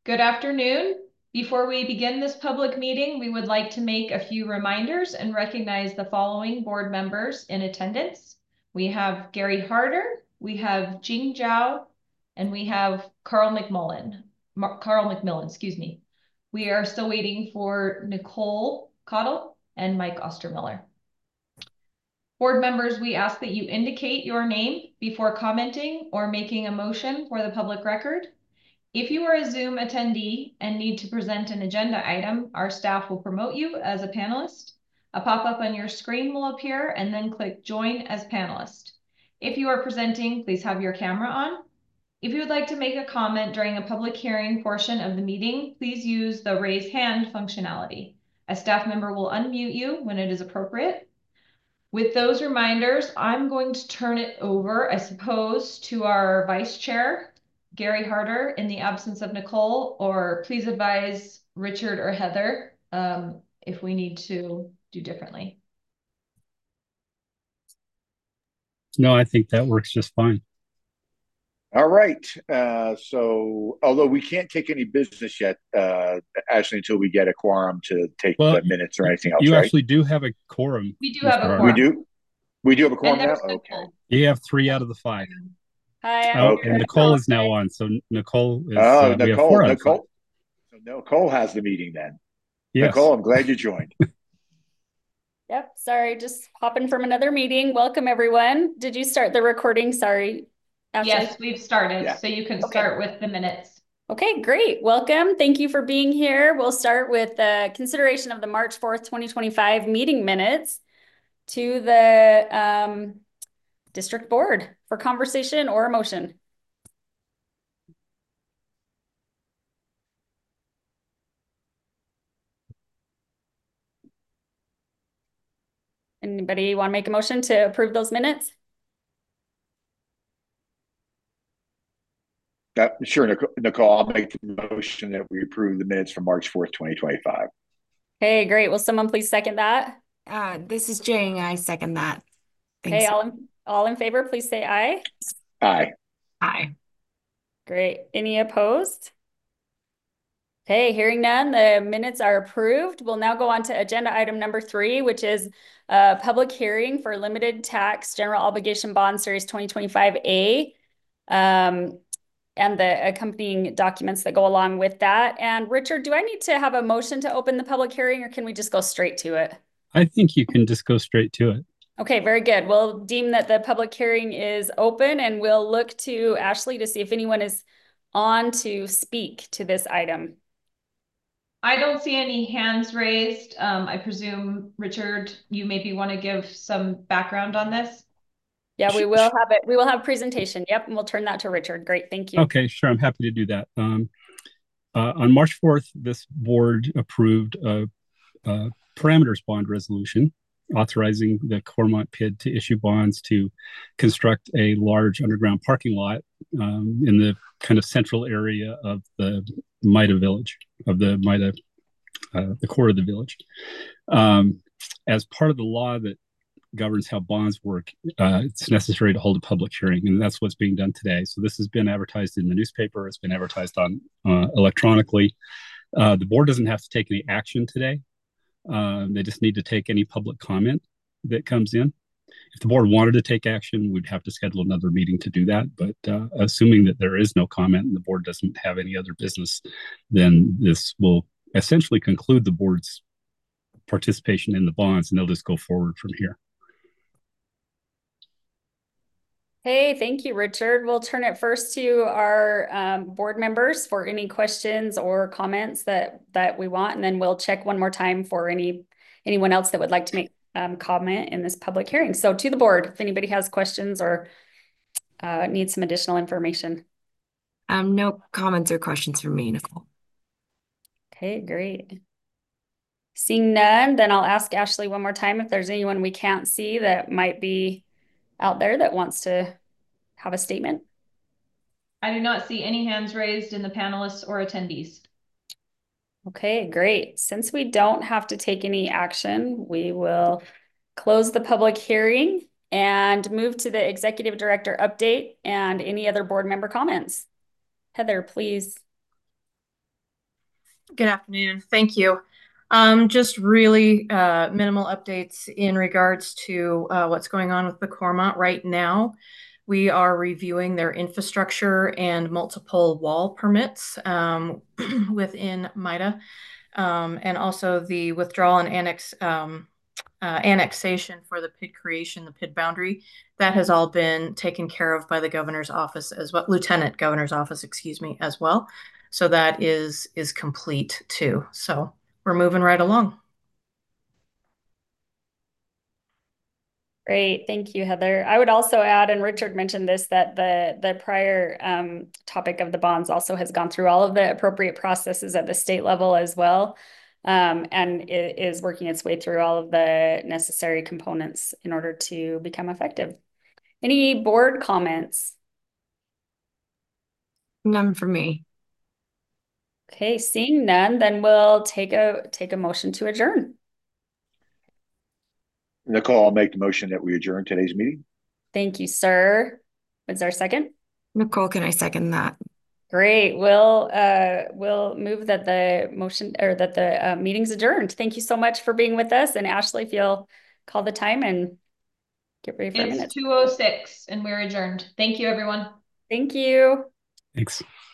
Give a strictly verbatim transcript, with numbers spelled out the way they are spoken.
Good afternoon. Before we begin this public meeting, we would like to make a few reminders and recognize the following board members in attendance. We have Gary Harder, we have Jing Zhao, and we have Carl McMullen. Mar Carl McMillan, excuse me. We are still waiting for Nicole Cottle and Mike Ostermiller. Board members, we ask that you indicate your name before commenting or making a motion for the public record. If you are a Zoom attendee and need to present an agenda item, our staff will promote you as a panelist. A pop-up on your screen will appear and then click Join as Panelist. If you are presenting, please have your camera on. If you would like to make a comment during a public hearing portion of the meeting, please use the raise hand functionality. A staff member will unmute you when it is appropriate. With those reminders, I'm going to turn it over, I suppose, to our vice chair, Gary Harder, in the absence of Nicole, or please advise Richard or Heather um, if we need to do differently. No, I think that works just fine. All right. Uh, so, although we can't take any business yet, uh, Ashley, until we get a quorum to take well, the minutes or anything else, you right? actually do have a quorum. We do have a quorum. We do? We do have a quorum now? Okay. Okay. You have three out of the five. Hi. Oh, okay. and Nicole is now on. So Nicole is. Oh, uh, Nicole. Nicole. So Nicole has the meeting then. Yes. Nicole, I'm glad you joined. Yep. Sorry, just hopping from another meeting. Welcome, everyone. Did you start the recording? Sorry. Ashley? Yes, we've started. Yeah. So you can okay. start with the minutes. Okay, great. Welcome. Thank you for being here. We'll start with the consideration of the March fourth, twenty twenty-five meeting minutes to the um, district board for conversation or a motion. Anybody want to make a motion to approve those minutes? Uh, sure, Nicole, I'll make the motion that we approve the minutes from March fourth, twenty twenty-five. Okay, great. Will someone please second that? Uh, this is Jane. I second that. Thanks. Okay, all in, all in favor, please say aye. Aye. Aye. Great. Any opposed? Okay, hearing none, the minutes are approved. We'll now go on to agenda item number three, which is a public hearing for limited tax general obligation bond series twenty twenty-five A. Um, and the accompanying documents that go along with that. And Richard, do I need to have a motion to open the public hearing, or can we just go straight to it? I think you can just go straight to it. Okay, very good. We'll deem that the public hearing is open, and we'll look to Ashley to see if anyone is on to speak to this item. I don't see any hands raised. Um, I presume, Richard, you maybe want to give some background on this? Yeah, we will have it. We will have presentation. Yep, and we'll turn that to Richard. Great, thank you. Okay, sure. I'm happy to do that. Um, uh, on March fourth, this board approved a, a parameters bond resolution authorizing the Cormont P I D to issue bonds to construct a large underground parking lot um, in the kind of central area of the Maida village, of the Maida, uh, the core of the village. Um, as part of the law that governs how bonds work, uh, it's necessary to hold a public hearing, and that's what's being done today. So this has been advertised in the newspaper. It's been advertised on uh, electronically. Uh, the board doesn't have to take any action today. Uh, they just need to take any public comment that comes in. If the board wanted to take action, we'd have to schedule another meeting to do that. But uh, assuming that there is no comment and the board doesn't have any other business, then this will essentially conclude the board's participation in the bonds, and they'll just go forward from here. Hey, thank you, Richard. We'll turn it first to our um, board members for any questions or comments that that we want, and then we'll check one more time for any anyone else that would like to make um, comment in this public hearing. So to the board, if anybody has questions or uh, needs some additional information. Um, no comments or questions from me, Nicole. Okay, great. Seeing none, then I'll ask Ashley one more time if there's anyone we can't see that might be out there that wants to have a statement. I do not see any hands raised in the panelists or attendees. Okay, great. Since we don't have to take any action, we will close the public hearing and move to the executive director update and any other board member comments. Heather, please. Good afternoon. Thank you. Um, just really uh, minimal updates in regards to uh, what's going on with the Cormont right now. We are reviewing their infrastructure and multiple wall permits um, within MIDA, um, and also the withdrawal and annex um, uh, annexation for the P I D creation, the P I D boundary. That has all been taken care of by the governor's office as well, Lieutenant Governor's office, excuse me, as well. So that is is complete too. So we're moving right along. Great, thank you, Heather. I would also add, and Richard mentioned this, that the the prior um, topic of the bonds also has gone through all of the appropriate processes at the state level as well, um, and it is working its way through all of the necessary components in order to become effective. Any board comments? None for me. Okay, seeing none, then we'll take a take a motion to adjourn. Nicole, I'll make the motion that we adjourn today's meeting. Thank you, sir. Was there a second? Nicole, can I second that? Great. We'll uh we'll move that the motion or that the uh, meeting's adjourned. Thank you so much for being with us. And Ashley, if you'll call the time and get ready for a minute. It's two oh six and we're adjourned. Thank you, everyone. Thank you. Thanks.